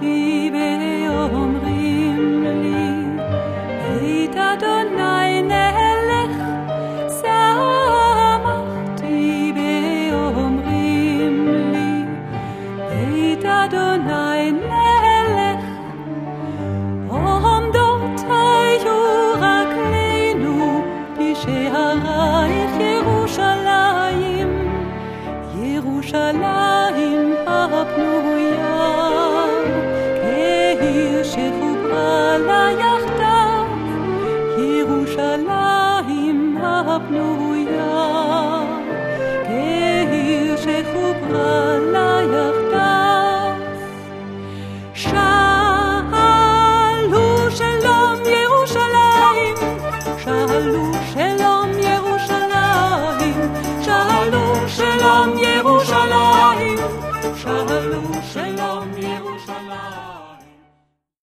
שמחתי ואומרים לי, בית אדוני נלך. שמחתי ואומרים לי, בית אדוני נלך. עומדות היו רגלינו בשערייך ירושלים, ירושלים הבנויה, כעיר שחוברה לה יחדיו, ירושלים הבנויה, כעיר שחוברה לה יחדיו. שאלו שלום ירושלים, שאלו שלום ירושלים, שאלו שלום ירושלים, שאלו שלום ירושלים.